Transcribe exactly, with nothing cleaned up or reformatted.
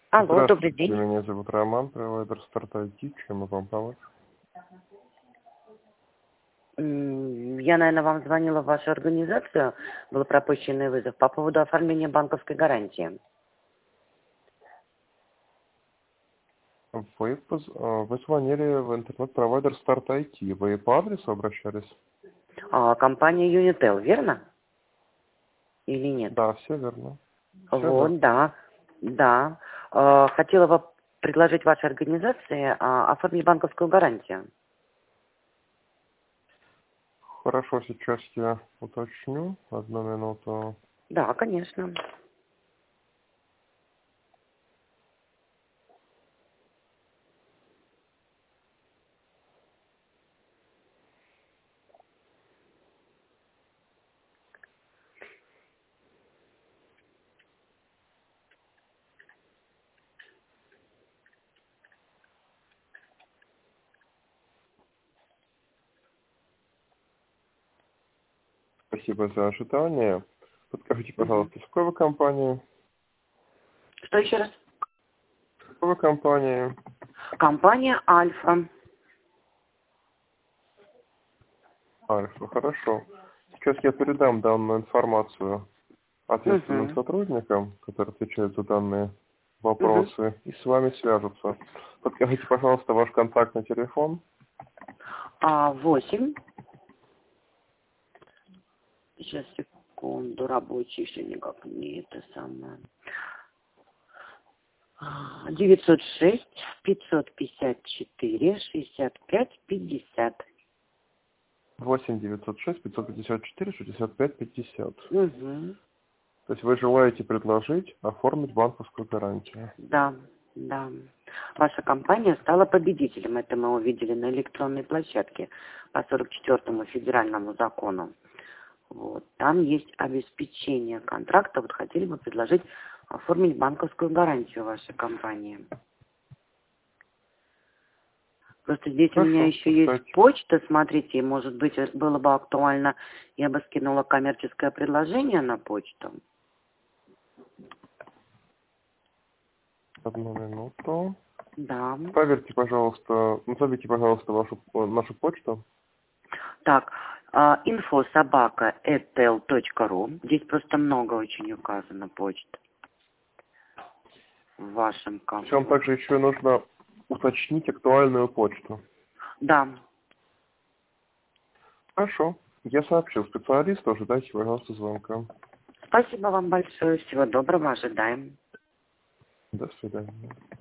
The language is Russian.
Алло, добрый Здравствуйте, день. меня зовут Роман, провайдер Старт ай ти. Чем мы вам помочь? М, Я, наверное, вам звонила в вашу организацию. Был пропущенный вызов по поводу оформления банковской гарантии. Вы, поз- э, вы звонили в интернет-провайдер Старт ай ти. Вы по адресу обращались? А, компания Unitel, верно? Или нет? Да, все верно. Все Вот, верно. да. Да. А, хотела бы предложить вашей организации а, оформить банковскую гарантию. Хорошо, сейчас я уточню. Одну минуту. Да, конечно. Спасибо за ожидание. Подскажите, Мгм. пожалуйста, с какой вы компании? Что еще раз? С какой вы компании? Компания Альфа. Альфа, хорошо. Сейчас я передам данную информацию ответственным Угу. сотрудникам, которые отвечают за данные Угу. вопросы, и с вами свяжутся. Подскажите, пожалуйста, ваш контактный телефон. А, восемь. Сейчас, секунду, рабочий еще никак не это самое. девятьсот шесть пятьсот пятьдесят четыре шестьдесят пять пятьдесят. восемь девятьсот шесть пятьсот пятьдесят четыре шестьдесят пять пятьдесят. Угу. То есть вы желаете предложить оформить банковскую гарантию. Да, да. Ваша компания стала победителем. Это мы увидели на электронной площадке по сорок четвёртому федеральному закону. Вот. Там есть обеспечение контракта. Вот хотели бы предложить оформить банковскую гарантию вашей компании. Просто здесь у меня Хорошо, еще есть кстати. почта, смотрите, может быть, было бы актуально, я бы скинула коммерческое предложение на почту. Одну минуту. Да. Проверьте, пожалуйста, назовите, пожалуйста, вашу э, нашу почту. Так, инфо собака этел точка ру. Здесь просто много очень указано почт в вашем Вам компе. также еще нужно уточнить актуальную почту. Да. Хорошо. Я сообщил специалисту, ожидайте, пожалуйста, звонка. Спасибо вам большое. Всего доброго. Ожидаем. До свидания.